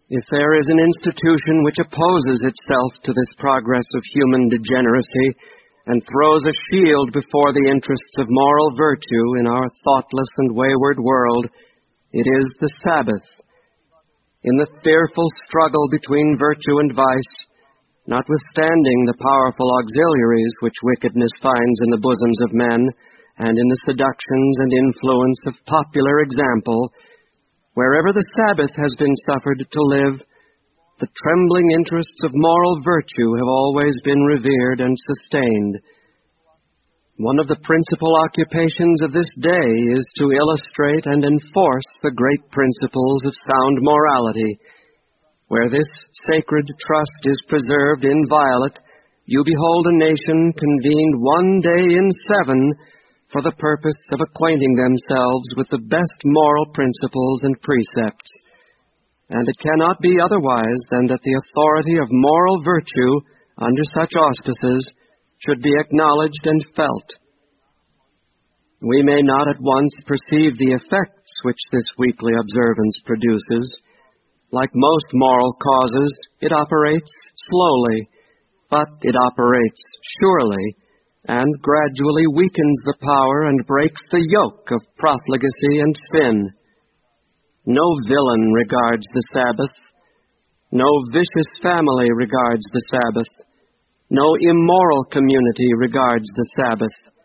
If there is an institution which opposes itself to this progress of human degeneracy and throws a shield before the interests of moral virtue in our thoughtless and wayward world, it is the Sabbath. In the fearful struggle between virtue and vice, notwithstanding the powerful auxiliaries which wickedness finds in the bosoms of men, and in the seductions and influence of popular example, wherever the Sabbath has been suffered to live, the trembling interests of moral virtue have always been revered and sustained. One of the principal occupations of this day is to illustrate and enforce the great principles of sound morality. Where this sacred trust is preserved inviolate, you behold a nation convened one day in 7 for the purpose of acquainting themselves with the best moral principles and precepts. And it cannot be otherwise than that the authority of moral virtue under such auspices should be acknowledged and felt. We may not at once perceive the effects which this weekly observance produces. Like most moral causes, it operates slowly, but it operates surely, and gradually weakens the power and breaks the yoke of profligacy and sin. No villain regards the Sabbath. No vicious family regards the Sabbath. No immoral community regards the Sabbath.